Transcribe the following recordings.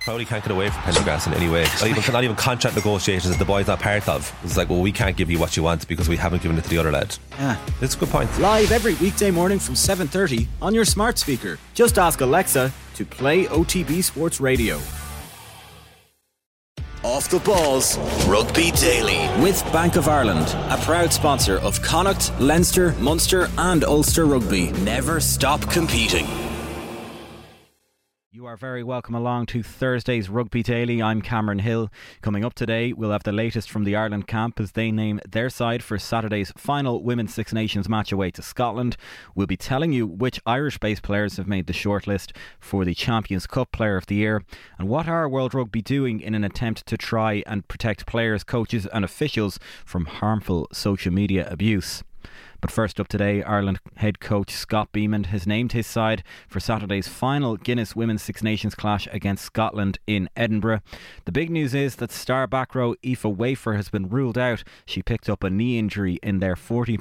Probably can't get away from Pendergrass in any way. Not even contract negotiations that the boy's not part of. It's like, well, we can't give you what you want because we haven't given it to the other lad. Yeah, it's a good point. Live every weekday morning from 7:30 on your smart speaker. Just ask Alexa to play OTB Sports Radio. Off the Balls Rugby Daily with Bank of Ireland, a proud sponsor of Connacht, Leinster, Munster and Ulster Rugby. Never stop competing. You are very welcome along to Thursday's Rugby Daily. I'm Cameron Hill. Coming up today, we'll have the latest from the Ireland camp as they name their side for Saturday's final Women's Six Nations match away to Scotland. We'll be telling you which Irish-based players have made the shortlist for the Champions Cup Player of the Year, and what are World Rugby doing in an attempt to try and protect players, coaches and officials from harmful social media abuse. But first up today, Ireland head coach Scott Beamond has named his side for Saturday's final Guinness Women's Six Nations clash against Scotland in Edinburgh. The big news is that star back row Aoife Wafer has been ruled out. She picked up a knee injury in their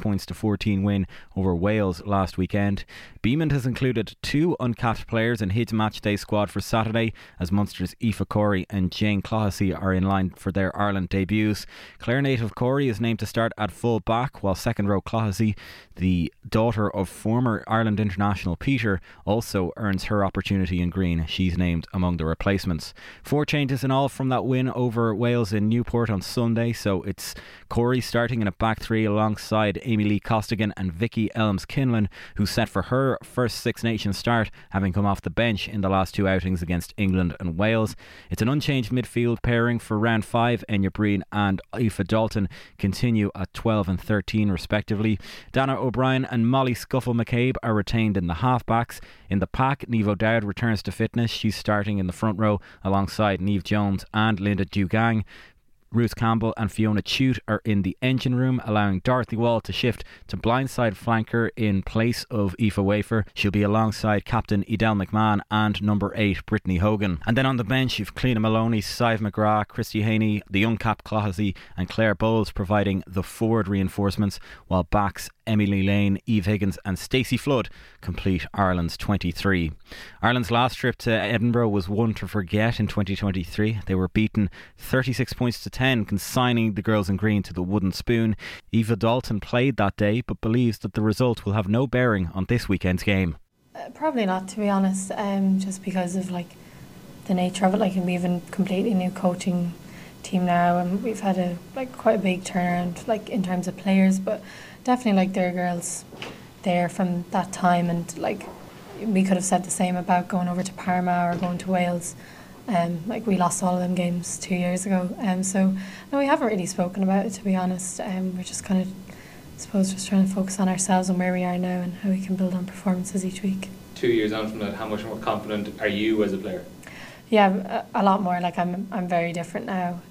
40-14 win over Wales last weekend. Beamond has included two uncapped players in his matchday squad for Saturday, as Munster's Aoife Corey and Jane Clohessy are in line for their Ireland debuts. Clare native Corey is named to start at full back, while second row Clohessy, the daughter of former Ireland international Peter, also earns her opportunity in green. She's named among the replacements. 4 changes in all from that win over Wales in Newport on Sunday. So it's Corey starting in a back three alongside Amy Lee Costigan and Vicky Elms-Kinlan, who's set for her first Six Nations start, having come off the bench in the last 2 outings against England and Wales. It's an unchanged midfield pairing for round 5. Enya Breen and Aoife Dalton continue at 12 and 13 respectively. Dana O'Brien and Molly Scuffle-McCabe are retained in the halfbacks. In the pack, Niamh O'Dowd returns to fitness. She's starting in the front row alongside Niamh Jones and Linda Dugang. Ruth Campbell and Fiona Chute are in the engine room, allowing Dorothy Wall to shift to blindside flanker in place of Aoife Wafer. She'll be alongside captain Edel McMahon and number 8 Brittany Hogan. And then on the bench you've Cleena Maloney, Sive McGrath, Christy Haney, the young cap Clohessy and Claire Bowles providing the forward reinforcements, while backs Emily Lane, Eve Higgins and Stacey Flood complete Ireland's 23. Ireland's last trip to Edinburgh was one to forget in 2023. They were beaten 36 points to 10, consigning the girls in green to the wooden spoon. Aoife Dalton played that day but believes that the result will have no bearing on this weekend's game. Probably not, to be honest, just because of the nature of it. We have a completely new coaching team now, and we've had quite a big turnaround in terms of players, but definitely there are girls there from that time, and we could have said the same about going over to Parma or going to Wales. We lost all of them games 2 years ago, so no, we haven't really spoken about it, to be honest. We're just kind of, just trying to focus on ourselves and where we are now and how we can build on performances each week. 2 years on from that, how much more confident are you as a player? Yeah, a lot more. I'm very different now.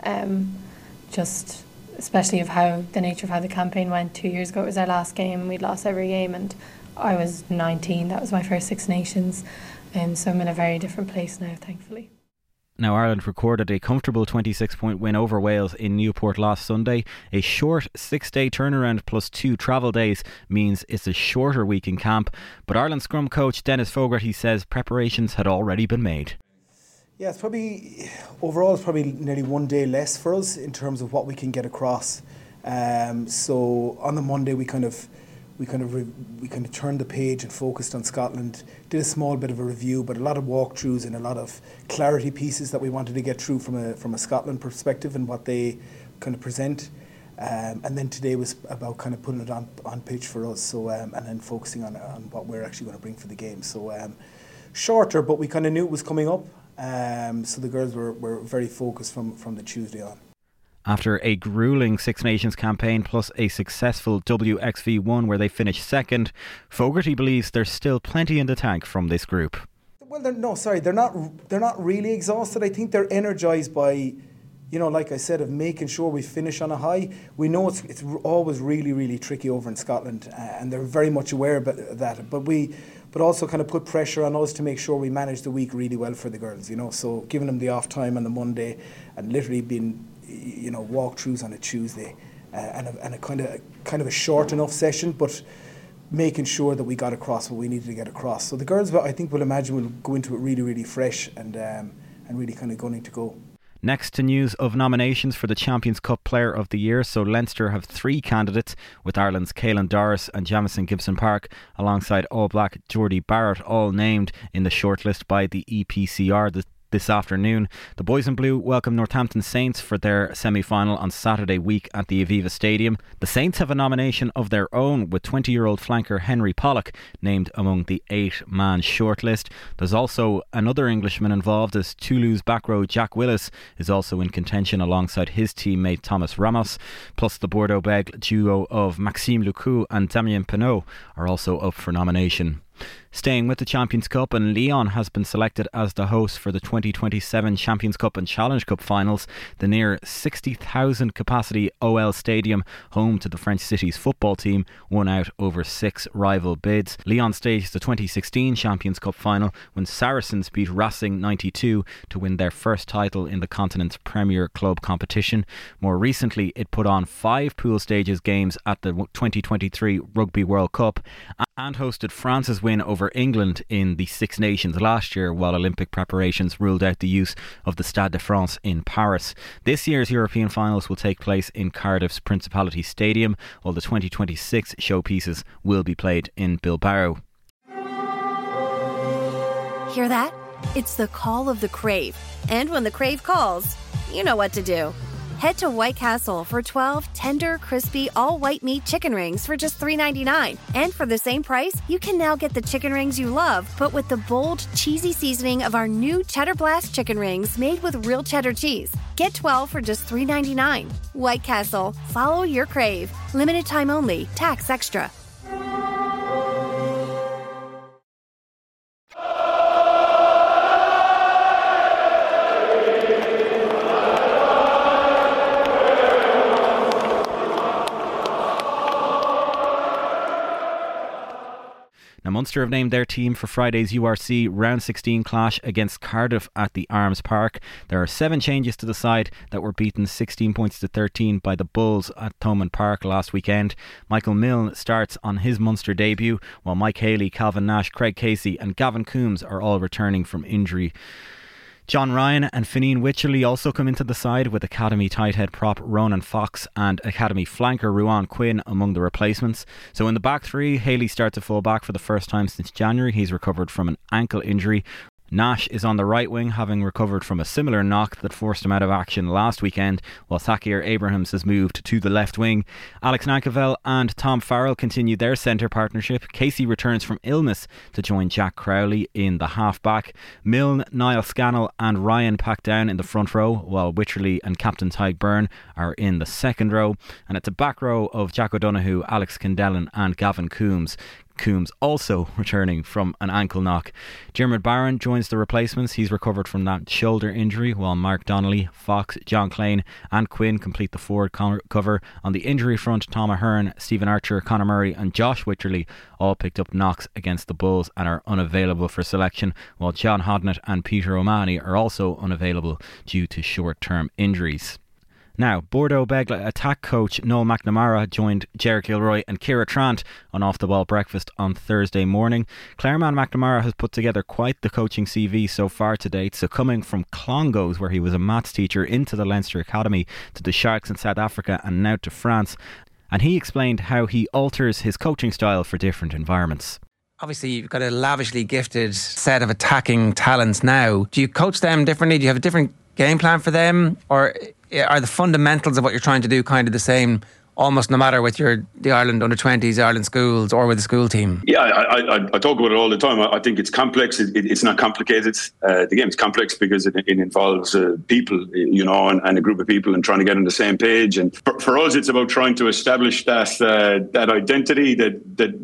Just especially of how the nature of how the campaign went 2 years ago. It was our last game. We'd lost every game, and I was 19. That was my first Six Nations, so I'm in a very different place now, thankfully. Now, Ireland recorded a comfortable 26-point win over Wales in Newport last Sunday. A short 6-day turnaround plus 2 travel days means it's a shorter week in camp. But Ireland scrum coach Dennis Fogarty says preparations had already been made. Yeah, it's probably nearly 1 day less for us in terms of what we can get across. So on the Monday we kind of turned the page and focused on Scotland. Did a small bit of a review, but a lot of walkthroughs and a lot of clarity pieces that we wanted to get through from a Scotland perspective and what they kind of present. And then today was about kind of putting it on pitch for us. So and then focusing on what we're actually going to bring for the game. So shorter, but we kind of knew it was coming up. So the girls were very focused from the Tuesday on. After a gruelling Six Nations campaign plus a successful WXV1 where they finished second, Fogarty believes there's still plenty in the tank from this group. Well, they're not really exhausted. I think they're energised by, like I said, of making sure we finish on a high. We know it's always really, really tricky over in Scotland, and they're very much aware of that. But also kind of put pressure on us to make sure we manage the week really well for the girls. So giving them the off time on the Monday and literally being walkthroughs on a Tuesday, and a kind of a short enough session, but making sure that we got across what we needed to get across. So the girls, I think, will go into it really, really fresh and really kind of gunning to go. Next to news of nominations for the Champions Cup Player of the Year. So Leinster have 3 candidates, with Ireland's Caelan Doris and Jamison Gibson-Park alongside All Black Geordie Barrett, all named in the shortlist by the EPCR this afternoon. The Boys in Blue welcome Northampton Saints for their semi-final on Saturday week at the Aviva Stadium. The Saints have a nomination of their own, with 20-year-old flanker Henry Pollock named among the 8-man shortlist. There's also another Englishman involved, as Toulouse back row Jack Willis is also in contention alongside his teammate Thomas Ramos, plus the Bordeaux-Bègles duo of Maxime Lucu and Damien Penaud are also up for nomination. Staying with the Champions Cup, and Lyon has been selected as the host for the 2027 Champions Cup and Challenge Cup finals. The near 60,000 capacity OL Stadium, home to the French city's football team, won out over 6 rival bids. Lyon staged the 2016 Champions Cup final when Saracens beat Racing 92 to win their first title in the continent's premier club competition. More recently, it put on 5 pool stages games at the 2023 Rugby World Cup and hosted France's win over England in the Six Nations last year, while Olympic preparations ruled out the use of the Stade de France in Paris. This year's European finals will take place in Cardiff's Principality Stadium, while the 2026 showpieces will be played in Bilbao. Hear that? It's the call of the Crave. And when the Crave calls, you know what to do. Head to White Castle for 12 tender, crispy, all-white meat chicken rings for just $3.99. And for the same price, you can now get the chicken rings you love, but with the bold, cheesy seasoning of our new Cheddar Blast chicken rings made with real cheddar cheese. Get 12 for just $3.99. White Castle. Follow your crave. Limited time only. Tax extra. Now, Munster have named their team for Friday's URC Round 16 clash against Cardiff at the Arms Park. There are 7 changes to the side that were beaten 16 points to 13 by the Bulls at Thomond Park last weekend. Michael Milne starts on his Munster debut, while Mike Haley, Calvin Nash, Craig Casey and Gavin Coombs are all returning from injury. John Ryan and Fineen Wycherley also come into the side, with Academy tight head prop Ronan Fox and Academy flanker Ruan Quinn among the replacements. So in the back 3, Haley starts at full back for the first time since January. He's recovered from an ankle injury. Nash is on the right wing, having recovered from a similar knock that forced him out of action last weekend, while Thakir Abrahams has moved to the left wing. Alex Nankervell and Tom Farrell continue their centre partnership. Casey returns from illness to join Jack Crowley in the half-back. Milne, Niall Scannell and Ryan pack down in the front row, while Wycherley and Captain Tyke Byrne are in the second row. And it's a back row of Jack O'Donoghue, Alex Kendellen and Gavin Coombs. Coombs also returning from an ankle knock. Dermot Barron joins the replacements. He's recovered from that shoulder injury, while Mark Donnelly, Fox, John Klein and Quinn complete the forward cover. On the injury front, Tom Ahern, Stephen Archer, Conor Murray and Josh Wycherley all picked up knocks against the Bulls and are unavailable for selection, while John Hodnett and Peter O'Mahony are also unavailable due to short-term injuries. Now, Bordeaux-Bègles attack coach Noel McNamara joined Ger Gilroy and Ciara Trant on Off the Ball Breakfast on Thursday morning. Clareman McNamara has put together quite the coaching CV so far to date, so coming from Clongowes, where he was a maths teacher, into the Leinster Academy, to the Sharks in South Africa and now to France. And he explained how he alters his coaching style for different environments. Obviously, you've got a lavishly gifted set of attacking talents now. Do you coach them differently? Do you have a different game plan for them? Or are the fundamentals of what you're trying to do kind of the same, almost no matter with the Ireland under-20s, Ireland schools, or with the school team? Yeah, I talk about it all the time. I think it's complex. It's not complicated. The game is complex because it involves people, and a group of people, and trying to get on the same page. And for us, it's about trying to establish that identity that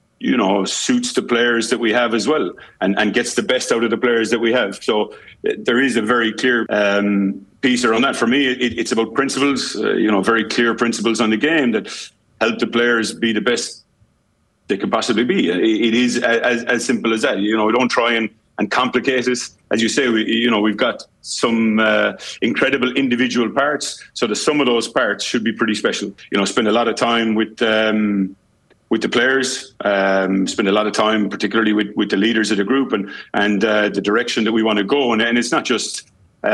suits the players that we have as well, and gets the best out of the players that we have. So there is a very clear piece around that. For me, it's about principles, very clear principles on the game that help the players be the best they can possibly be. It is as simple as that. We don't try and complicate it. As you say, we've got some incredible individual parts. So the sum of those parts should be pretty special. Spend a lot of time with with the players, spend a lot of time, particularly with the leaders of the group and the direction that we want to go. And it's not just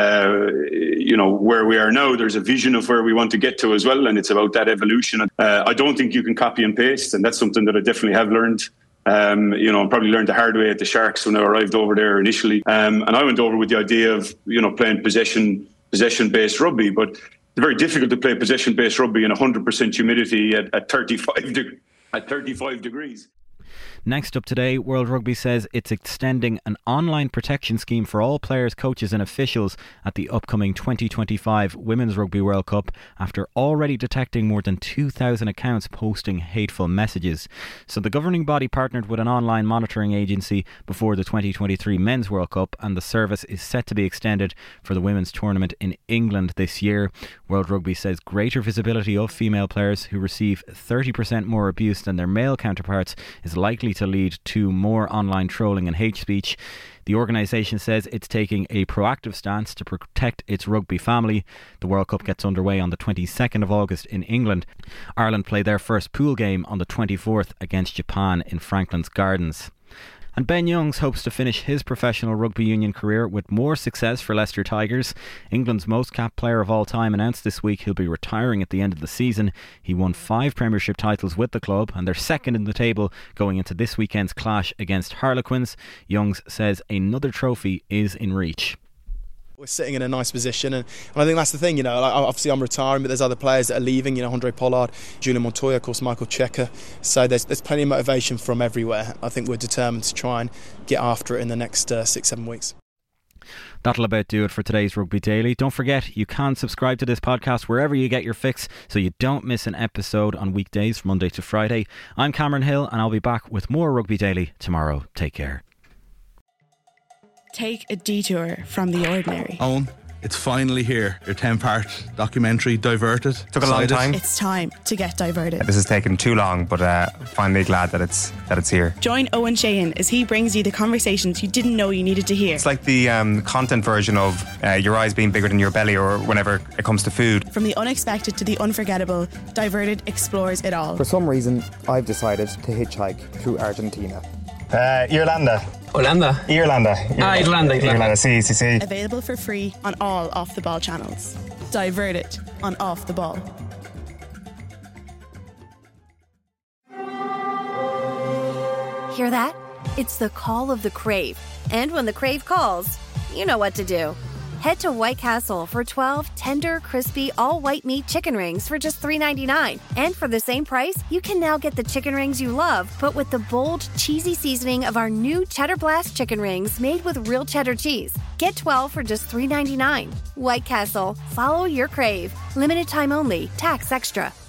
where we are now. There's a vision of where we want to get to as well, and it's about that evolution. I don't think you can copy and paste, and that's something that I definitely have learned. Probably learned the hard way at the Sharks when I arrived over there initially. And I went over with the idea of playing possession-based rugby, but it's very difficult to play possession-based rugby in 100% humidity at 35 degrees. Next up today, World Rugby says it's extending an online protection scheme for all players, coaches and officials at the upcoming 2025 Women's Rugby World Cup after already detecting more than 2,000 accounts posting hateful messages. So the governing body partnered with an online monitoring agency before the 2023 Men's World Cup, and the service is set to be extended for the women's tournament in England this year. World Rugby says greater visibility of female players who receive 30% more abuse than their male counterparts is likely to lead to more online trolling and hate speech. The organisation says it's taking a proactive stance to protect its rugby family. The World Cup gets underway on the 22nd of August in England. Ireland play their first pool game on the 24th against Japan in Franklin's Gardens. And Ben Youngs hopes to finish his professional rugby union career with more success for Leicester Tigers. England's most capped player of all time announced this week he'll be retiring at the end of the season. He won 5 Premiership titles with the club, and they're second in the table going into this weekend's clash against Harlequins. Youngs says another trophy is in reach. We're sitting in a nice position, and I think that's the thing, obviously I'm retiring, but there's other players that are leaving, Andre Pollard, Julian Montoya, of course Michael Cheika, so there's plenty of motivation from everywhere. I think we're determined to try and get after it in the next 6-7 weeks. That'll about do it for today's Rugby Daily. Don't forget, you can subscribe to this podcast wherever you get your fix so you don't miss an episode on weekdays from Monday to Friday. I'm Cameron Hill, and I'll be back with more Rugby Daily tomorrow. Take care. Take a detour from the ordinary. Owen, it's finally here. Your 10-part documentary, Diverted. Took a long time. It's time to get diverted. This has taken too long, but finally glad that it's here. Join Owen Sheehan as he brings you the conversations you didn't know you needed to hear. It's like the content version of your eyes being bigger than your belly, or whenever it comes to food. From the unexpected to the unforgettable, Diverted explores it all. For some reason, I've decided to hitchhike through Argentina. Irlanda. Irlanda. Sí. Available for free on all Off the Ball channels. Diverted on Off the Ball. Hear that? It's the call of the Crave. And when the Crave calls, you know what to do. Head to White Castle for 12 tender, crispy, all-white meat chicken rings for just $3.99. And for the same price, you can now get the chicken rings you love, but with the bold, cheesy seasoning of our new Cheddar Blast chicken rings made with real cheddar cheese. Get 12 for just $3.99. White Castle. Follow your crave. Limited time only. Tax extra.